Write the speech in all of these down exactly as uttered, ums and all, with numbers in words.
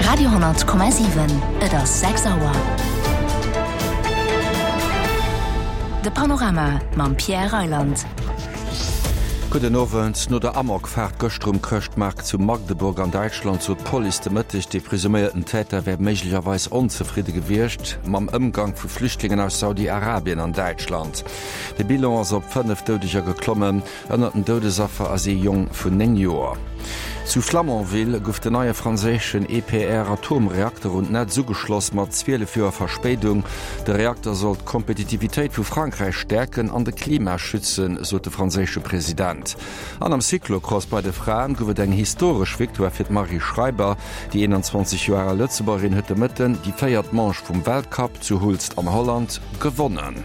Radio hundert Komma sieben, et ass sechs Auer. De Panorama mam Pierre Reiland. Guten Abend. No der Amok fährt Göstrom Köchtmark zu Magdeburg an Deutschland zu Police demëttig die presumierten Täter werden möglicherweise unzufrieden gewircht mam Umgang für Flüchtlingen aus Saudi-Arabien an Deutschland. De Bilan ist op fünf Todescher geklommen, ënnerten Todesaffer as e jung vun neng Joer. Zu Flamanville gouf de neue franzéschen E P R-Atomreaktor und net zugeschloss mat zwölf Verspätung. Der Reaktor sollt Kompetitivitéit vu Frankreich stärken an de Klima schützen, so de franzésche Präsident. An am Cyclocross bei de Frauen gouft eng historisch Viktor fir Marie Schreiber, die einundzwanzig Jahre Lützeberin huete mitten die feiert Manche vum Weltcup zu Hulst an Holland gewonnen.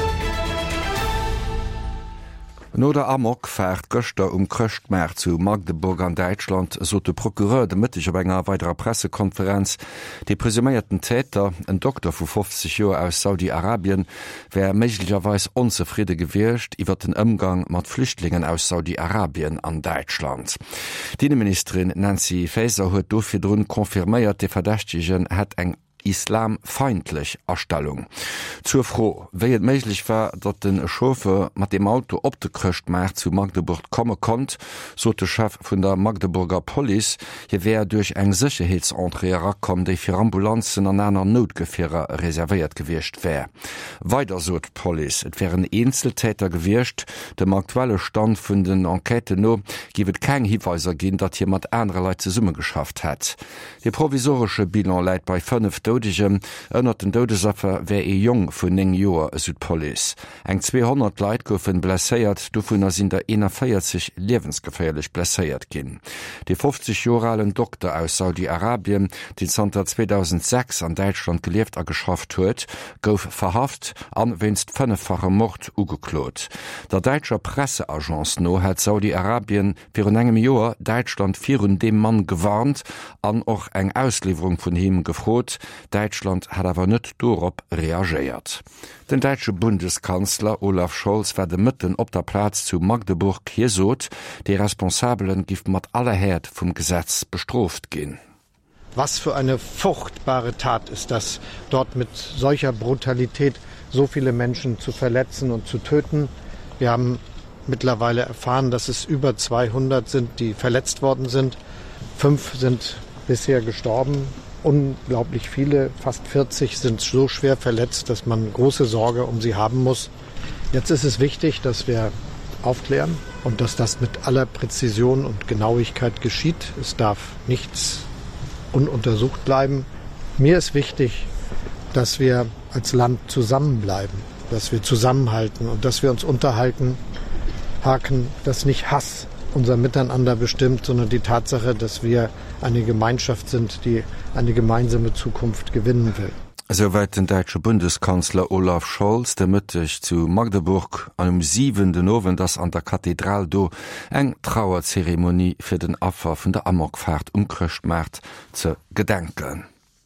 No der Amok fährt Göster um Kröchtmer zu Magdeburg an Deutschland, so de Prokureur de Mittich op enger weiterer Pressekonferenz. Die presumierten Täter, ein Doktor vu fünfzig Joer aus Saudi-Arabien, wär möglicherweise unzufrieden gewircht iwwer den Umgang mat Flüchtlingen aus Saudi-Arabien an Deutschland. Die Innenministerin Nancy Faeser huet dofir drun konfirméiert, de Verdächtigen het eng islamfeindlich Erstellung. Zur froh, wie es möglich war, dass den Chauffeur mit dem Auto op de Kröchtmark zu Magdeburg kommen konnte, so der Chef von der Magdeburger Police, hier wäre durch ein Sicherheitsentrée rakommen, die für Ambulanzen an einer Notgefähre reserviert gewircht wäre. Weiter so die Police, es wären Einzeltäter gewircht, dem aktuellen Stand von den Enqueten no, gibt kein Hinweise gehen, dass jemand andere Leute zusammen geschafft hat. Die provisorische Bilan leiht bei fünf Todesem ënner den Todesaffer wär e jung vun eng Joer Südpolice. Eng zweihundert Leiit goufen blesséiert, do vun er sinn der einundvierzig lebensgefährlich blesséiert ginn. De fünfzig Joralen Doktor aus Saudi-Arabien, den Santa zweitausendsechs an Deutschland gelieft a geschafft huet, gouf verhaft an winst fünffache Mord ugeklot. Der Deutscher Presseagenz no hat Saudi-Arabien fir un engem Joer Deutschland virun dem Mann gewarnt, an och eng Auslieferung vun him gefrot. Deutschland hat aber nicht dorop reagiert. Den deutsche Bundeskanzler Olaf Scholz werde mitten op der Platz zu Magdeburg hier sot, die Responsablen gift mat aller Herd vom Gesetz bestroft gehen. Was für eine furchtbare Tat ist das, dort mit solcher Brutalität so viele Menschen zu verletzen und zu töten. Wir haben mittlerweile erfahren, dass es über zweihundert sind, die verletzt worden sind. Fünf sind bisher gestorben. Unglaublich viele, fast vierzig, sind so schwer verletzt, dass man große Sorge um sie haben muss. Jetzt ist es wichtig, dass wir aufklären und dass das mit aller Präzision und Genauigkeit geschieht. Es darf nichts ununtersucht bleiben. Mir ist wichtig, dass wir als Land zusammenbleiben, dass wir zusammenhalten und dass wir uns unterhalten, haken, dass nicht Hass unser Miteinander bestimmt, sondern die Tatsache, dass wir eine Gemeinschaft sind, die eine gemeinsame Zukunft gewinnen will. Soweit den deutsche Bundeskanzler Olaf Scholz, der Mittwoch zu Magdeburg an dem siebenten November, das an der Kathedral do eng Trauerzeremonie für den Opfer von der Amokfahrt um Kröchtmark zu gedenken.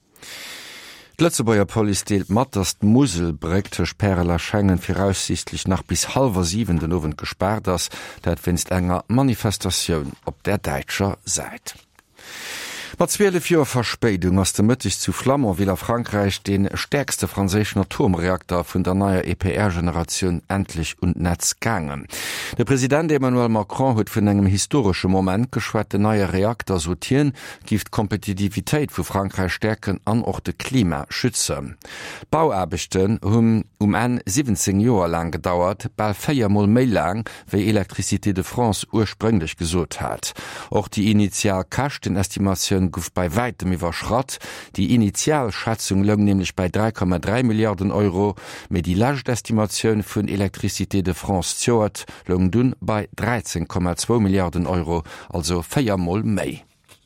Die Lützebauer Police deelt mat, dass die Muselbrücke Perla Schengen voraussichtlich nach bis halber siebenten November gesperrt ist, dat finst enger Manifestation op der deutscher Seite. Mat zwölf Joer Verspätung ass dem Mittwoch zu Flamanville Frankreich den stärkste franzéschen Atomreaktor vun der neuer E P R-Generation endlich und Netz gangen. Der Präsident Emmanuel Macron huet vun engem historischen Moment geschwert, de neue Reaktor sortieren, gift Kompetitivitéit vu Frankreich stärken an och de Klima schützen. Bauarbechten hun um en siebzehn Joer lang gedauert, bald feiermal méi lang, wie Electricité de France ursprünglich gesot hat. Auch die Initialkostenestimationen gouf bei weitem iwwerschrott. Die Initialschätzung lëng nämlich bei drei Komma drei Milliarden Euro, mit die Lastestimatioun vun Electricité de France zoert lëng dun bei dreizehn Komma zwei Milliarden Euro, also feiermal méi.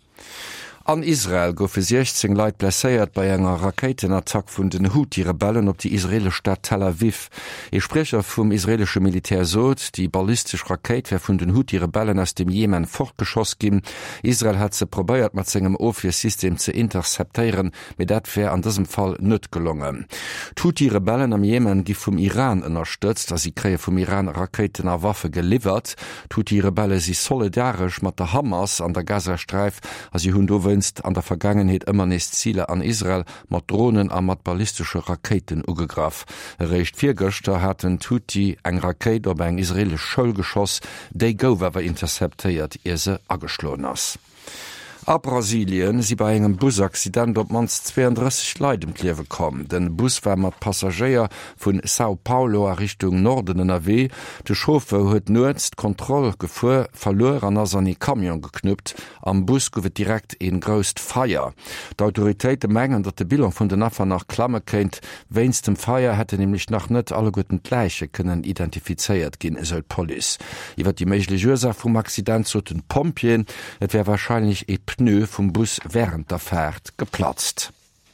An Israel goufe sechzehn Leiit blesséiert bei enger Raketenattack vun den Houthi-Rebellen op die israelische Stadt Tel Aviv. E Sprecher vum israelische Militär sot, die ballistisch Raket wär vun den Houthi-Rebellen aus dem Jemen fortgeschoss gin. Israel hat ze probéiert mat segem Office-System ze interceptéieren, mit dat wär an diesem Fall nett gelungen. Houthi-Rebellen am Jemen gi vum Iran ënnerstëtzt, as sie kree vum Iran Raketen a Waffe geliefert. Houthi-Rebelle si solidarisch mat der Hamas an der Gazastreif, as sie hunn dowen Israeldienst an der Vergangenheit immer nächst Ziele an Israel mat Drohnen a mat ballistische Raketen ugegraf. Recht vier Göster hatten Tuti eng Raket op eng israelisch Schollgeschoss, déi gowerwer interceptéiert ihr se ageschloen ass. A Brasilien si bei engem Busaccident op mans zweiunddreißig Leiit im Kliewe kom. Den Bus war mat Passagier vun Sao Paulo a Richtung Norden N R W. De Chauffe huet nuetzt Kontroll gefuer verlor an ass an die Kamion geknüpt. Am Bus gowet direkt en gröst Feier. D'Autoritéite menggen, dat de Bildung vun den Affer nach Klamme kennt. Wéins dem Feier hätte nämlich nach net alle guten Gleiche kënnen identifizeiert gin esel Poli. Iwer die méiglech Ursache vum Accident zo den Pompien, et wär wahrscheinlich e Pneu vom Bus während der Fahrt geplatzt.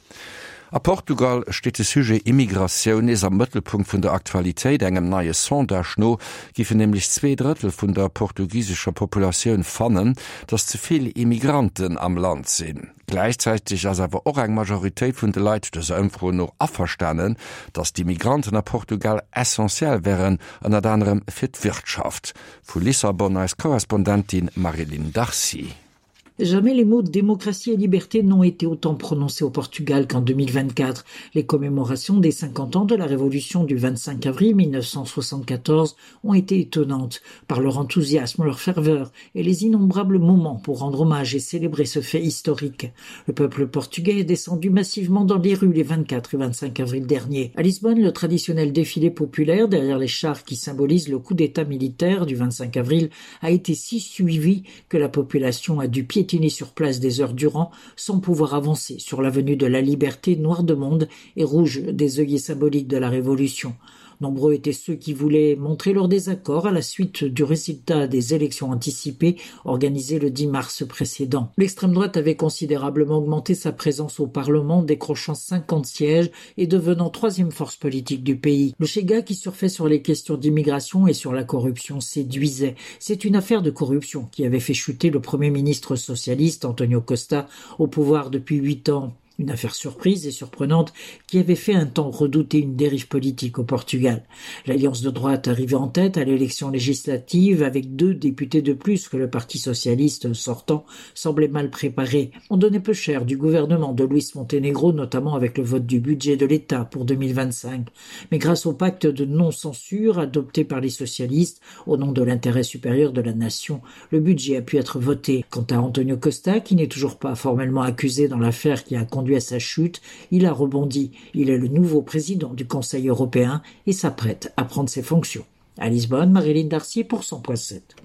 A Portugal steht das Sujet Immigration is am Mittelpunkt von der Aktualität. Engem neue Sondage no gifen nämlich zwei Drittel von der portugiesischer Population fannen, dass zu viele Immigranten am Land sind. Gleichzeitig als aber auch eng Majorität von der Leute des Info noch abverstanden, dass die Migranten nach Portugal essentiell wären, an der anderem für die Wirtschaft. Von Lissabon als Korrespondentin Marilyn Darcy. Jamais les mots démocratie et liberté n'ont été autant prononcés au Portugal qu'en deux mille vingt-quatre. Les commémorations des cinquante ans de la révolution du vingt-cinq avril mille neuf cent soixante-quatorze ont été étonnantes par leur enthousiasme, leur ferveur et les innombrables moments pour rendre hommage et célébrer ce fait historique. Le peuple portugais est descendu massivement dans les rues les vingt-quatre et vingt-cinq avril dernier. À Lisbonne, le traditionnel défilé populaire derrière les chars qui symbolisent le coup d'état militaire du vingt-cinq avril a été si suivi que la population a dû piétiner sur place des heures durant sans pouvoir avancer sur l'avenue de la Liberté noire de monde et rouge des œillets symboliques de la Révolution. Nombreux étaient ceux qui voulaient montrer leur désaccord à la suite du résultat des élections anticipées organisées le dix mars précédent. L'extrême droite avait considérablement augmenté sa présence au Parlement, décrochant cinquante sièges et devenant troisième force politique du pays. Le Chega, qui surfait sur les questions d'immigration et sur la corruption, séduisait. C'est une affaire de corruption qui avait fait chuter le premier ministre socialiste Antonio Costa au pouvoir depuis huit ans. Une affaire surprise et surprenante qui avait fait un temps redouter une dérive politique au Portugal. L'alliance de droite arrivait en tête à l'élection législative avec deux députés de plus que le Parti socialiste sortant semblait mal préparé. On donnait peu cher du gouvernement de Luis Montenegro, notamment avec le vote du budget de l'État pour deux mille vingt-cinq. Mais grâce au pacte de non-censure adopté par les socialistes au nom de l'intérêt supérieur de la nation, le budget a pu être voté. Quant à Antonio Costa, qui n'est toujours pas formellement accusé dans l'affaire qui a conduit à sa chute, il a rebondi. Il est le nouveau président du Conseil européen et s'apprête à prendre ses fonctions. À Lisbonne, Marilyn Darcy pour cent point sept.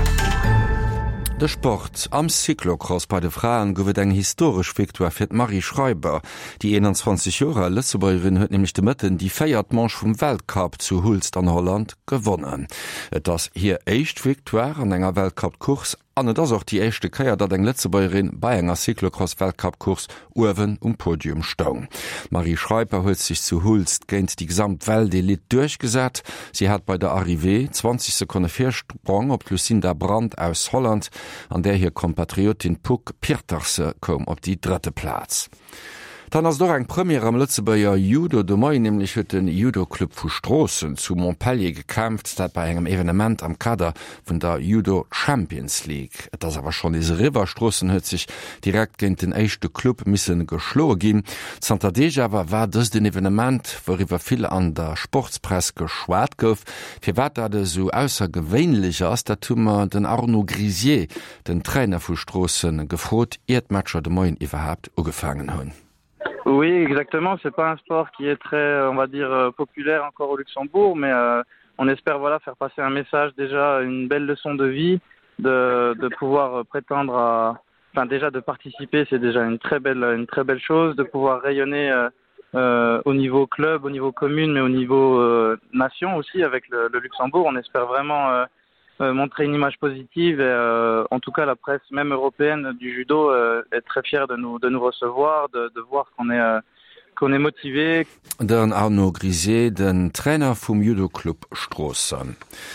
De Sport am Cyclocross bei de Frauen gowet eng historisch Viktoire fir Marie Schreiber. Die einundzwanzig Jahre Lützebäuerin huet nämlich de Mëtten die Feiertmansch vum Weltcup zu Hulst an Holland gewonnen. Et das hier echt Viktoire an enger Weltcup-Kurs an das auch die echte Keier, dat eng Lützebäuerin bei enger Cyclocross-Weltcup-Kurs Uwen um Podium staun. Marie Schreiber huet sich zu Hulst géint die Gesamtweltelit durchgesät. Sie hat bei der Arrivée zwanzig Sekunden Vorsprung op Lucinda Brandt aus Holland, an der hier Kompatriotin Puk Pierterse kom op die dritte Platz. Dann ass doch eng Premier am Lützebäier Judo de Mai nämlich huet den Judo-Club vu Strossen zu Montpellier gekämpft, dat bei engem Evenement am Kader vun der Judo Champions League. Et ass awer schon is Riverstrossen huet sich direkt géint den éischchte Club missen geschlo ginn. Santa Dejawer war dës den Evenement, woriwwer vill an der Sportspress geschwaart gouf, fir wat dat so aussergewéinlicher ass dat Tummer den Arno Grisier, den Trainer vu Strossen, gefrot Erdmatscher de Moin iwwerhaupt ugefangen hunn. Oui, exactement. C'est pas un sport qui est très, on va dire, euh, populaire encore au Luxembourg, mais euh, on espère voilà faire passer un message, déjà une belle leçon de vie, de, de pouvoir prétendre à, enfin déjà de participer, c'est déjà une très belle, une très belle chose, de pouvoir rayonner euh, euh, au niveau club, au niveau commune, mais au niveau euh, nation aussi avec le, le Luxembourg. On espère vraiment euh, Euh, montrer une image positive et euh, en tout cas la presse même européenne du judo euh, est très fière de nous de nous recevoir, de, de voir qu'on est euh, qu'on est motivé. Den Arno Grisier, den Trainer vom Judo Club Strossen.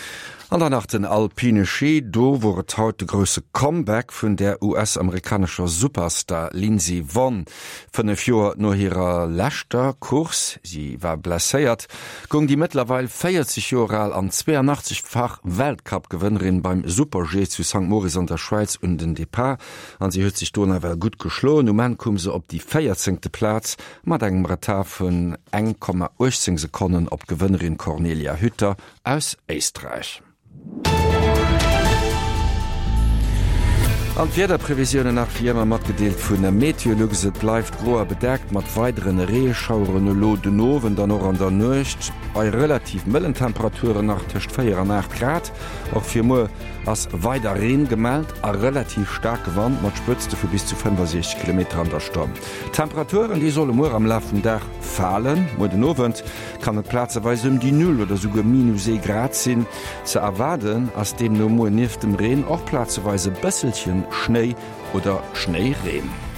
An der nach den alpine Ski, do wurt haut de grosse Comeback vun der U S-amerikanischer Superstar Lindsey Vonn. Fënne Joer no hireer lächter Kurs, sie war blesséiert, gong die mittlerweile vierzig Jahre an zweiundachtzig-fach Weltcup-Gewinnerin beim Super-G zu Sankt Moritz an der Schweiz und den Depart. An sie huet sich donnerwer gut geschloen, um man kom se op die vierzehnte Platz, mat engem Retard vun eins Komma achtzehn Sekunden op Gewinnerin Cornelia Hütter aus Österreich. An Wetterprävisionen nach Firma mat gedeelt vun der Meteorologie bleibt groer bedeckt mat weiteren Reeschauren lo den Nowen dann noch an der Nucht bei relativ milden Temperaturen nach Tischcht vier Komma acht Grad auch vier Mo ass weiter Regen gemeldt a relativ stark gewandt mat spëtzte vu bis zu fünfundsechzig Kilometer an der Stunde. Temperaturen die solle mo am Laufen Dach fallen, mo den Nowen kann et plazeweise um die null oder sogar minus sechs Grad sinn ze erwarten, ass dem no mo nief dem Regen auch plazeweise Bësselchen Schnee oder Schneeregen.